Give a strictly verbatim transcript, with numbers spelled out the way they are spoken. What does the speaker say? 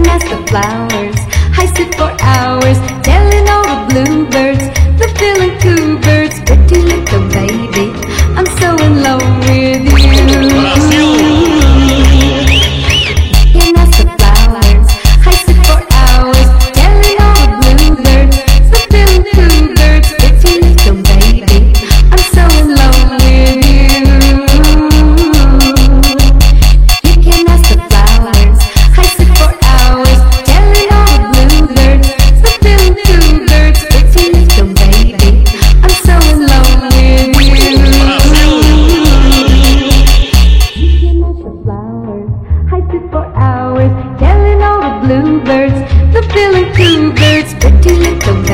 can ask the flowers. I sit for hours telling all the bluebirds, the feeling two birds, pretty little baby, I'm so in love with you. Can ask the flowers. I sit for hours telling all the bluebirds, the feeling two birds, pretty little baby, I'm so in love with you. You can ask the flowers. I sit for hours telling all the bluebirds, the feeling two birds, pretty little baby, I'm so in love with you. You can ask the flowers. I sit for hours telling all the bluebirds, the feeling two birds, pretty little baby.